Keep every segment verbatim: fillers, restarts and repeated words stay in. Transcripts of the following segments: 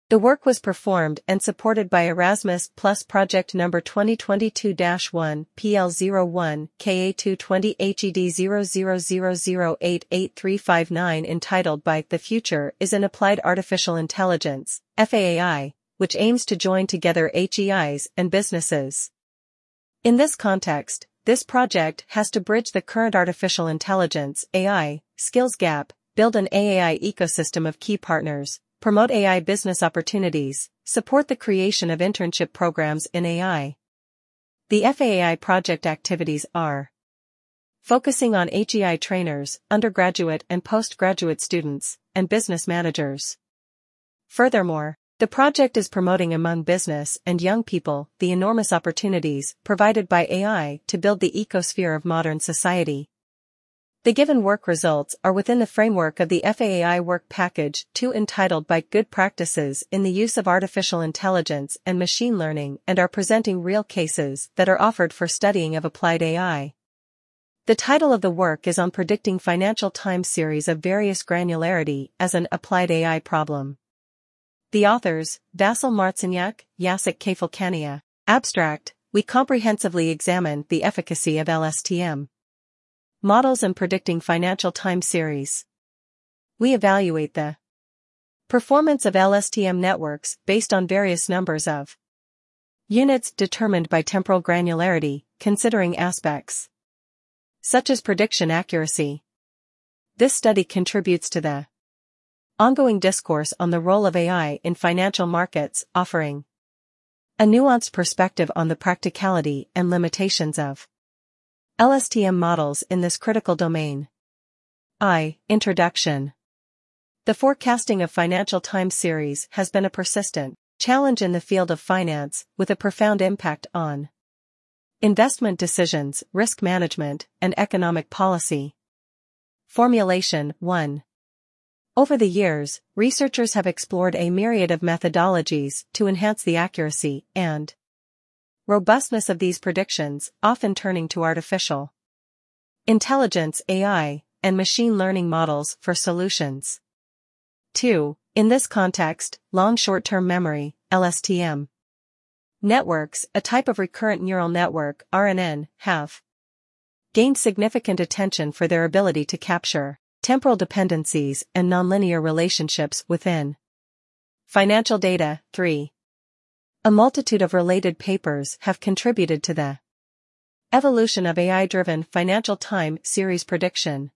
The work was performed and supported by Erasmus Plus project number twenty twenty-two dash one P L zero one K A two twenty H E D zero zero zero zero eight eight three five nine entitled by The Future is in Applied Artificial Intelligence, F A I, which aims to join together H E Is and businesses. In this context, this project has to bridge the current artificial intelligence A I skills gap, build an A I ecosystem of key partners, promote A I business opportunities, support the creation of internship programs in A I. The F A I project activities are focusing on H E I trainers, undergraduate and postgraduate students, and business managers. Furthermore, the project is promoting among business and young people the enormous opportunities provided by A I to build the ecosphere of modern society. The given work results are within the framework of the F A I Work Package two entitled by Good Practices in the Use of Artificial Intelligence and Machine Learning and are presenting real cases that are offered for studying of applied A I. The title of the work is on predicting financial time series of various granularity as an applied A I problem. The authors, Vasil Marcinyak, Jacek Kafalkania. Abstract, we comprehensively examine the efficacy of L S T M models in predicting financial time series. We evaluate the performance of L S T M networks based on various numbers of units determined by temporal granularity, considering aspects such as prediction accuracy. This study contributes to the ongoing discourse on the role of A I in financial markets, offering a nuanced perspective on the practicality and limitations of L S T M models in this critical domain. I. Introduction. The forecasting of financial time series has been a persistent challenge in the field of finance, with a profound impact on investment decisions, risk management, and economic policy. Formulation. one. Over the years, researchers have explored a myriad of methodologies to enhance the accuracy and robustness of these predictions, often turning to artificial intelligence A I and machine learning models for solutions. two. In this context, long short-term memory, L S T M networks, a type of recurrent neural network, R N N, have gained significant attention for their ability to capture temporal dependencies and nonlinear relationships within financial data. three. A multitude of related papers have contributed to the evolution of A I-driven financial time series prediction.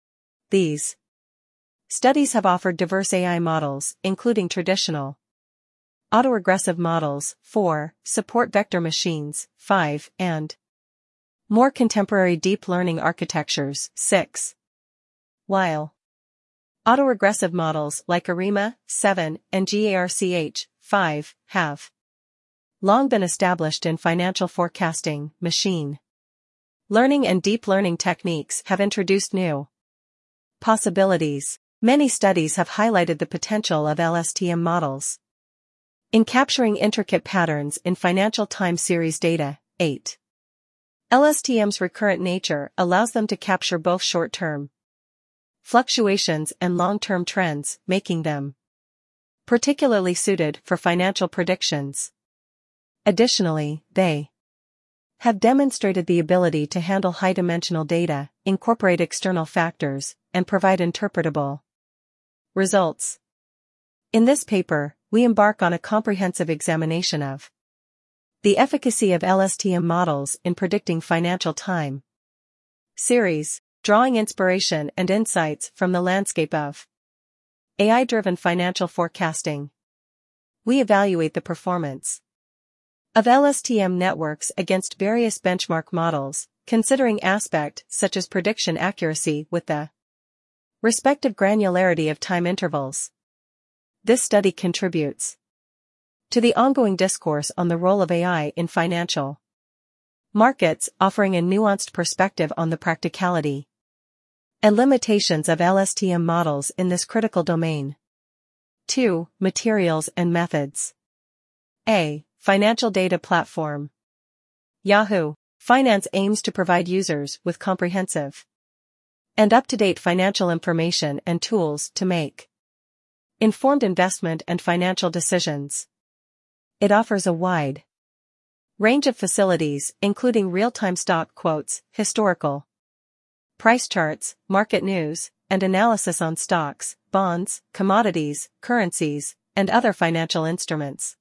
These studies have offered diverse A I models, including traditional autoregressive models, four, support vector machines, five, and more contemporary deep learning architectures, six. While autoregressive models like ARIMA, seven, and GARCH, five, have long been established in financial forecasting, machine learning and deep learning techniques have introduced new possibilities. Many studies have highlighted the potential of L S T M models in capturing intricate patterns in financial time series data. eight. L S T M's recurrent nature allows them to capture both short-term fluctuations and long-term trends, making them particularly suited for financial predictions. Additionally, they have demonstrated the ability to handle high-dimensional data, incorporate external factors, and provide interpretable results. In this paper, we embark on a comprehensive examination of the efficacy of L S T M models in predicting financial time series, drawing inspiration and insights from the landscape of A I-driven financial forecasting. We evaluate the performance of L S T M networks against various benchmark models, considering aspects such as prediction accuracy with the respective granularity of time intervals. This study contributes to the ongoing discourse on the role of A I in financial markets, offering a nuanced perspective on the practicality and limitations of L S T M models in this critical domain. two. Materials and methods. A. Financial data platform. Yahoo Finance aims to provide users with comprehensive and up-to-date financial information and tools to make Informed investment and financial decisions. It offers a wide range of facilities, including real-time stock quotes, historical price charts, market news, and analysis on stocks, bonds, commodities, currencies, and other financial instruments.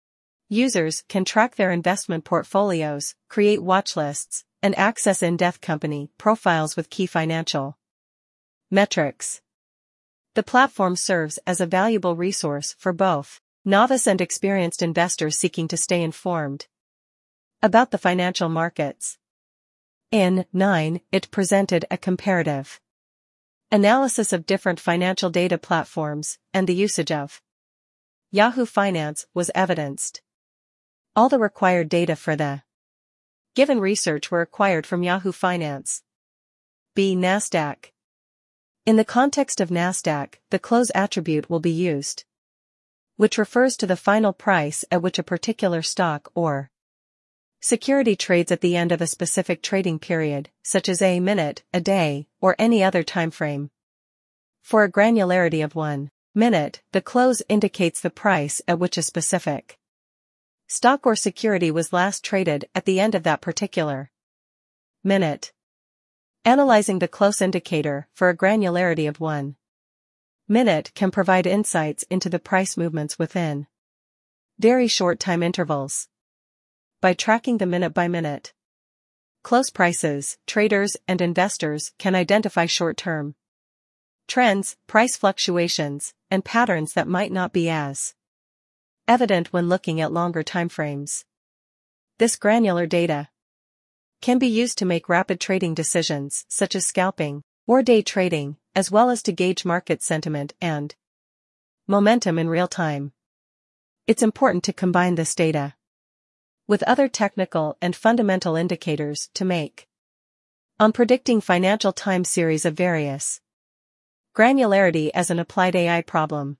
Users can track their investment portfolios, create watch lists, and access in-depth company profiles with key financial metrics. The platform serves as a valuable resource for both novice and experienced investors seeking to stay informed about the financial markets. In nine, it presented a comparative analysis of different financial data platforms, and the usage of Yahoo Finance was evidenced. All the required data for the given research were acquired from Yahoo Finance. B. Nasdaq. In the context of Nasdaq, the close attribute will be used, which refers to the final price at which a particular stock or security trades at the end of a specific trading period, such as a minute, a day, or any other time frame. For a granularity of one minute, the close indicates the price at which a specific stock or security was last traded at the end of that particular minute. Analyzing the close indicator for a granularity of one minute can provide insights into the price movements within very short time intervals. By tracking the minute-by-minute close prices, traders and investors can identify short-term trends, price fluctuations, and patterns that might not be as evident when looking at longer timeframes. This granular data can be used to make rapid trading decisions, such as scalping or day trading, as well as to gauge market sentiment and momentum in real time. It's important to combine this data with other technical and fundamental indicators to make on predicting financial time series of various granularity as an applied A I problem.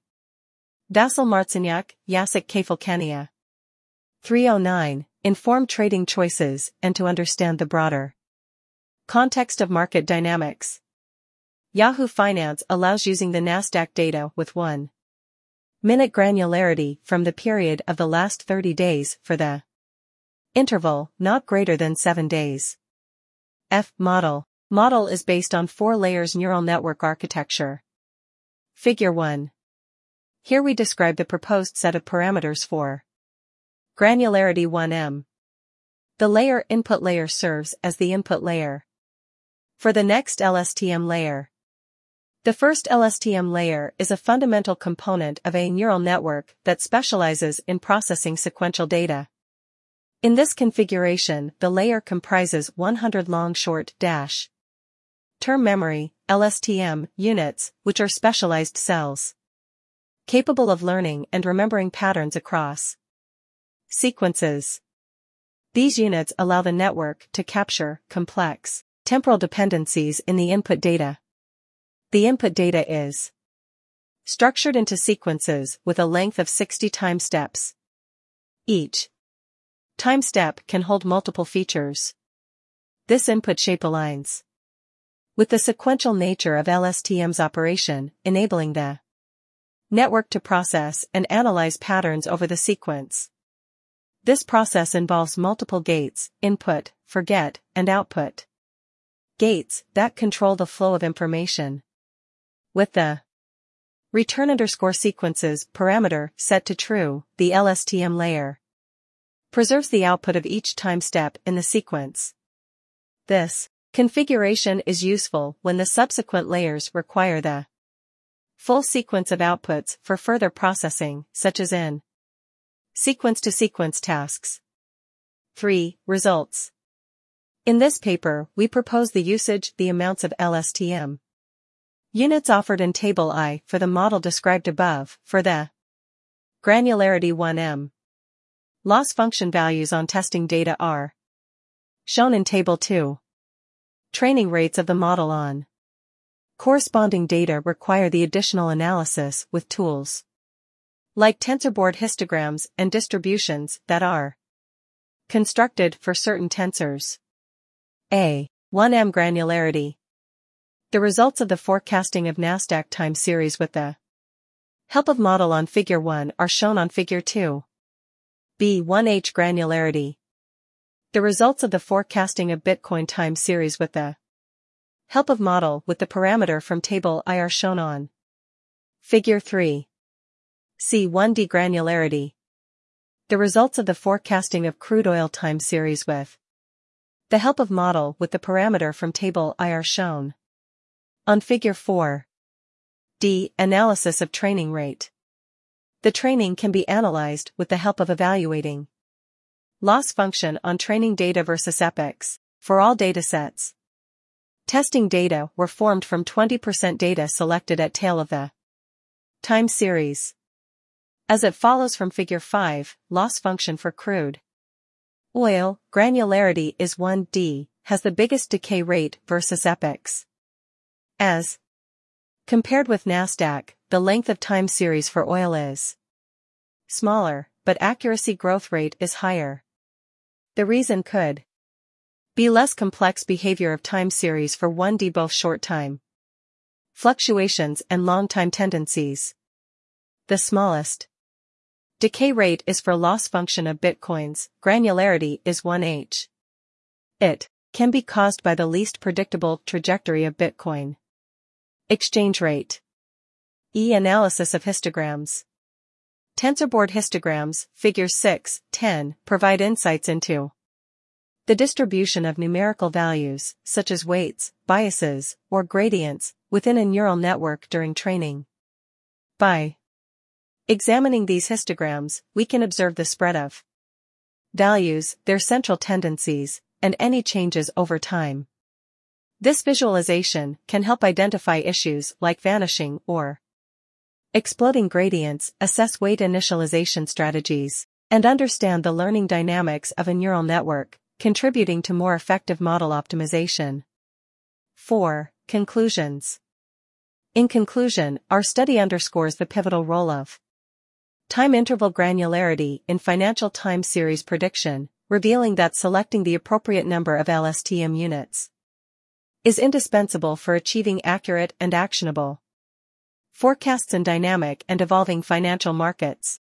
Vasil Marcinyak, Jacek Kafalkania. three oh nine. Inform trading choices and to understand the broader context of market dynamics. Yahoo Finance allows using the Nasdaq data with one minute granularity from the period of the last thirty days for the interval not greater than seven days. F. Model. Model is based on four layers neural network architecture. Figure one. Here we describe the proposed set of parameters for granularity one M. The layer input layer serves as the input layer for the next L S T M layer. The first L S T M layer is a fundamental component of a neural network that specializes in processing sequential data. In this configuration, the layer comprises one hundred long short dash term memory, L S T M, units, which are specialized cells capable of learning and remembering patterns across sequences. These units allow the network to capture complex temporal dependencies in the input data. The input data is structured into sequences with a length of sixty time steps. Each time step can hold multiple features. This input shape aligns with the sequential nature of L S T M's operation, enabling the network to process and analyze patterns over the sequence. This process involves multiple gates, input, forget, and output. Gates that control the flow of information. With the return underscore sequences parameter set to true, the L S T M layer preserves the output of each time step in the sequence. This configuration is useful when the subsequent layers require the full sequence of outputs for further processing, such as in sequence-to-sequence tasks. three. Results. In this paper, we propose the usage, the amounts of L S T M units offered in Table I for the model described above, for the granularity one M. Loss function values on testing data are shown in Table two. Training rates of the model on corresponding data require the additional analysis with tools like TensorBoard histograms and distributions that are constructed for certain tensors. A. one M granularity. The results of the forecasting of Nasdaq time series with the Help of model on Figure one are shown on Figure two. B one H granularity. The results of the forecasting of Bitcoin time series with the help of model with the parameter from Table I are shown on Figure three. C one D granularity. The results of the forecasting of crude oil time series with the help of model with the parameter from Table I are shown on Figure four. D. Analysis of training rate. The training can be analyzed with the help of evaluating loss function on training data versus epochs for all datasets. Testing data were formed from twenty percent data selected at tail of the time series. As it follows from Figure five, loss function for crude oil granularity is one D, has the biggest decay rate versus epochs. As compared with NASDAQ, the length of time series for oil is smaller, but accuracy growth rate is higher. The reason could be less complex behavior of time series for one D, both short time fluctuations and long time tendencies. The smallest decay rate is for loss function of Bitcoins, granularity is one H. It can be caused by the least predictable trajectory of Bitcoin exchange rate. E. Analysis of histograms. TensorBoard histograms, Figures six, ten, provide insights into the distribution of numerical values, such as weights, biases, or gradients, within a neural network during training. By examining these histograms, we can observe the spread of values, their central tendencies, and any changes over time. This visualization can help identify issues like vanishing or exploding gradients, assess weight initialization strategies, and understand the learning dynamics of a neural network, contributing to more effective model optimization. four. Conclusions. In conclusion, our study underscores the pivotal role of time interval granularity in financial time series prediction, revealing that selecting the appropriate number of L S T M units is indispensable for achieving accurate and actionable forecasts in dynamic and evolving financial markets.